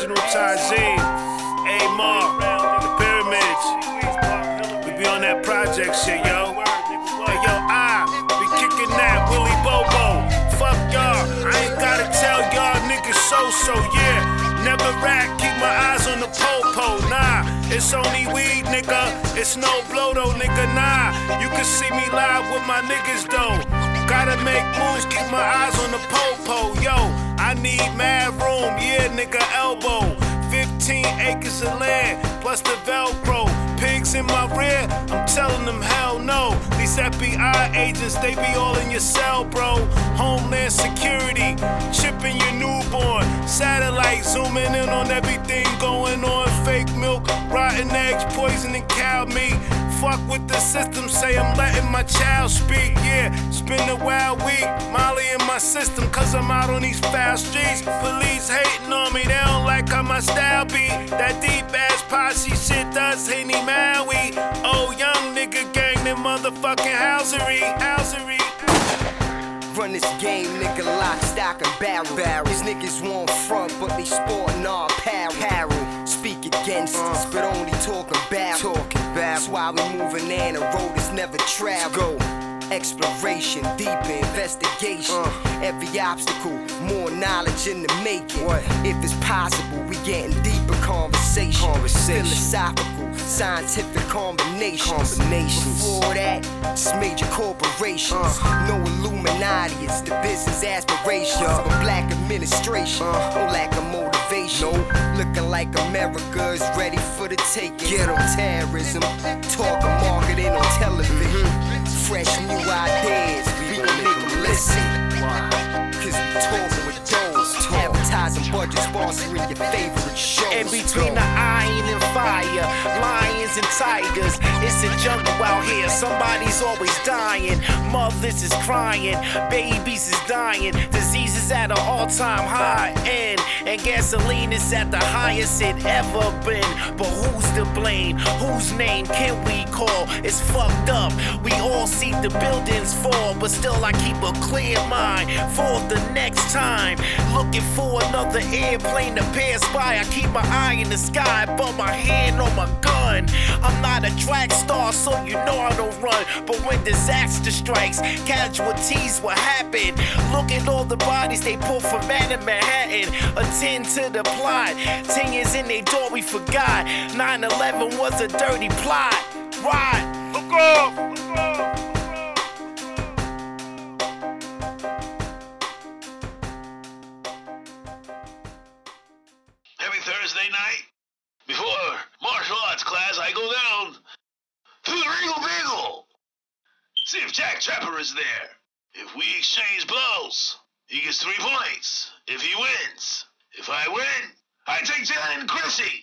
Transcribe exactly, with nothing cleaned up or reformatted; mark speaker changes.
Speaker 1: original Tazeen, A-Mark, the Pyramids. We be on that project shit, yo. Hey, yo, I be kicking that Willie Bobo. Fuck y'all, I ain't gotta tell y'all niggas so-so, yeah. Never rat, keep my eyes on the po-po, nah. It's only weed, nigga. It's no blow, though, nigga, nah. You can see me live with my niggas, though. Gotta make moves, keep my eyes on the po-po, yo. I need mad room, yeah, nigga, elbow. fifteen acres of land, plus the Velcro. Pigs in my rear, I'm telling them hell no. These F B I agents, they be all in your cell, bro. Homeland Security, chipping your newborn. Satellite zooming in on everything going on. Fake milk, rotten eggs, poisoning cow meat. Fuck with the system, say I'm letting my child speak, yeah. Spend a wild week, Molly in my system, cause I'm out on these foul streets. Police hating on me, they don't like how my style be. That deep ass posse shit does hit me Maui. Oh, young nigga gang, them motherfucking housery, housery.
Speaker 2: Run this game, nigga, lock, stock, and barrel. barrel. These niggas won't front, but they sportin' all apparel. Apparel. Speak against uh. us, but only talking barrel. Talking barrel. That's why we moving in a road that's never traveled. Exploration, deeper investigation. Uh. Every obstacle, more knowledge in the making. What? If it's possible, we getting deeper conversation. Conversation. Philosophical, scientific combinations. Combinations. Before that, it's major corporations. Uh. No Illuminati, it's the business aspirations. Uh. But black administration, uh. no lack of motivation. Nope. Looking like America is ready for the taking. Get on terrorism, talking marketing on television. Mm-hmm. Fresh new ideas, we gon' make them listen. Cause we talking with those, advertising budget sponsoring your favorite shows.
Speaker 3: In between the iron and fire, lions and tigers, it's a jungle out here, somebody's always dying. Mothers is crying, babies is dying, diseases at an all-time high end, and gasoline is at the highest it ever been. But who's to blame? Whose name can we call? It's fucked up, we all see the buildings fall, but still I keep a clear mind for the next time. Looking for another airplane to pass by, I keep my eye in the sky, but my hand on my gun. I'm not a track star, so you know I don't run, but when disaster strikes, casualties will happen. Look at all the bodies they pull from man in Manhattan. Attend to the plot, ten years in they door we forgot. nine eleven was a dirty plot. Right, look off, look off.
Speaker 4: Every Thursday night, before martial arts class, I go down to the Regal Beagle. See if Jack Trapper is there. If we exchange blows, he gets three points. If he wins, if I win, I take Jan and Chrissy.